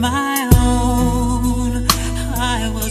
my own, I was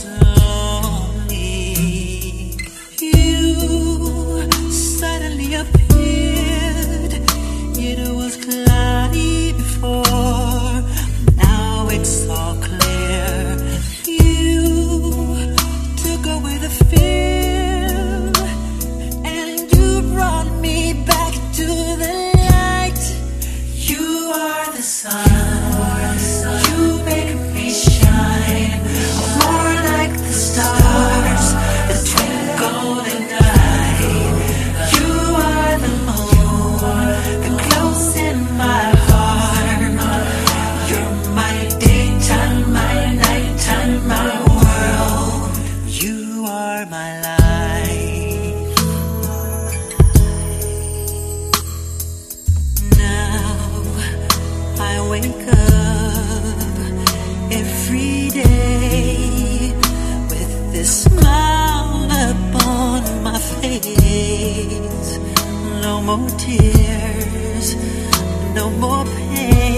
lonely. You suddenly appeared. It was cloudy before, now it's all clear. You took away the fear, and you brought me back to the light. You are the sun. You make me shine more like the stars that twinkle at night. You are the moon that glows in my heart. You're my daytime, my nighttime, my world. You are my life. Now I wake up every day with this smile upon my face. No more tears, no more pain.